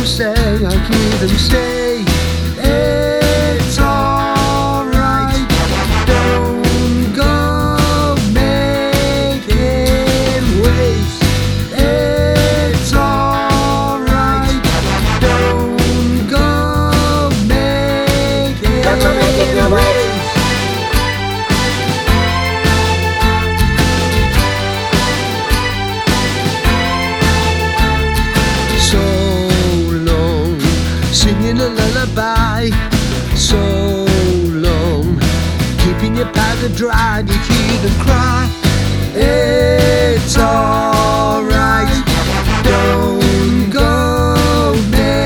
people say, I hear them say, it's alright, don't go making waves. It's alright, don't go making waves. So long, singing a lullaby. So long, keeping your powder dry. You hear them cry, it's alright, don't go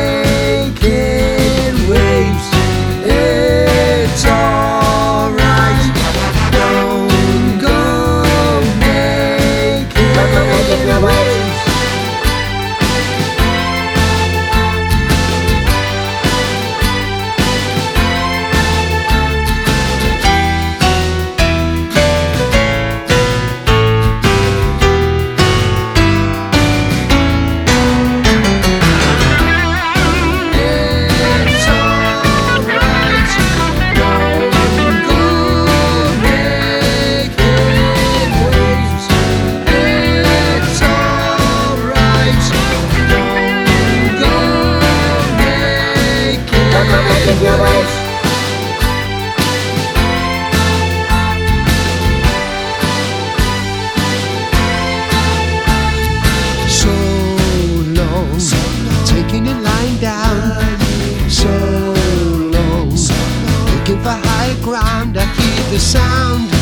making waves. It's alright, don't go making waves. So long, taking it lying down. So long, looking for higher ground. I hear the sound